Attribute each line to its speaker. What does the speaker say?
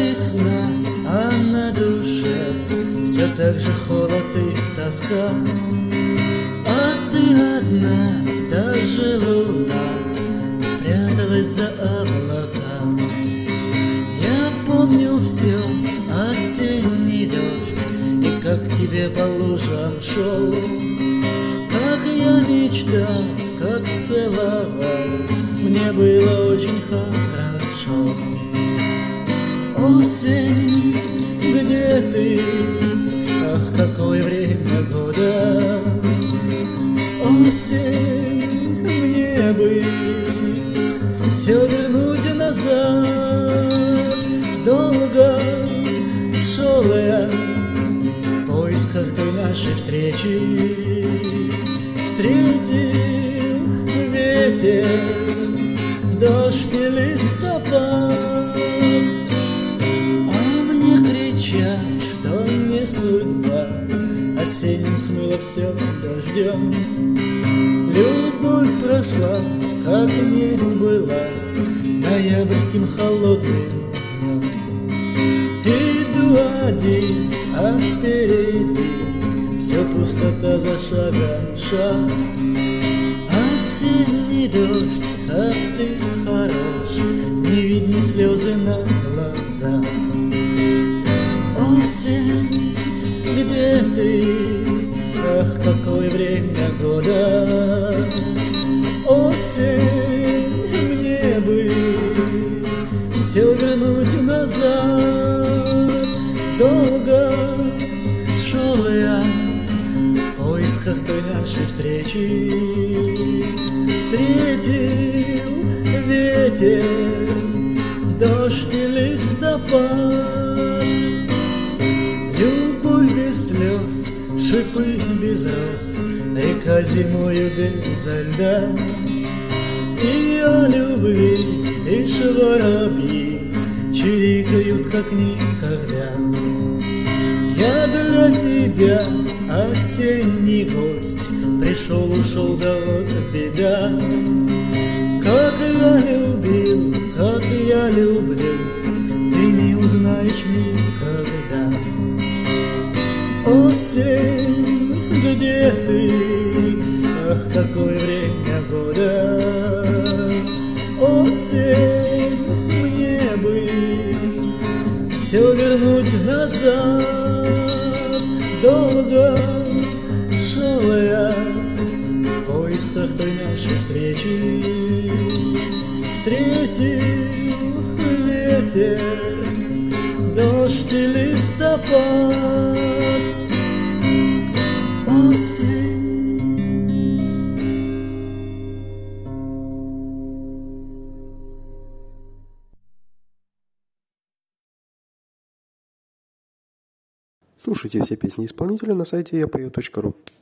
Speaker 1: весна, а на душе все так же холод и тоска. А ты одна, даже луна спряталась за облака. Я помню все, осенний дождь, и как тебе по лужам шел, как я мечтал, как целовал, мне было очень хорошо. Осень, где ты? Ах, какое время года! Осень, мне бы все вернуть назад. Долго шел я в поисках той нашей встречи, встретил ветер, дождь и листопад. А мне кричат, что не судьба, осенним смыло все дождем. Любовь прошла, как не была, ноябрьским холодным днем. Иду один, а впереди все пустота за шагом шаг. Осенний дождь, как ты хорош, не видны слезы на глазах. Осень, где ты? Ах, какое время года! Осень, мне бы все вернуть назад. Долго шел я в поисках той нашей встречи, встретил ветер, дождь и листопад. Любовь без слез, шипы без роз, река зимою без льда. И о любви лишь воробьи чирикают, как никогда. Я для тебя осенний гость, пришел, ушел, да вот беда. Как я любил, как я люблю, ты не узнаешь никогда. Осень, где ты? Ах, какое время года! Осень, мне бы все вернуть назад. Долго шел я в поисках той нашей встречи, встретил ветер, дождь и листопад. Осень.
Speaker 2: Слушайте все песни исполнителя на сайте yapою.ru.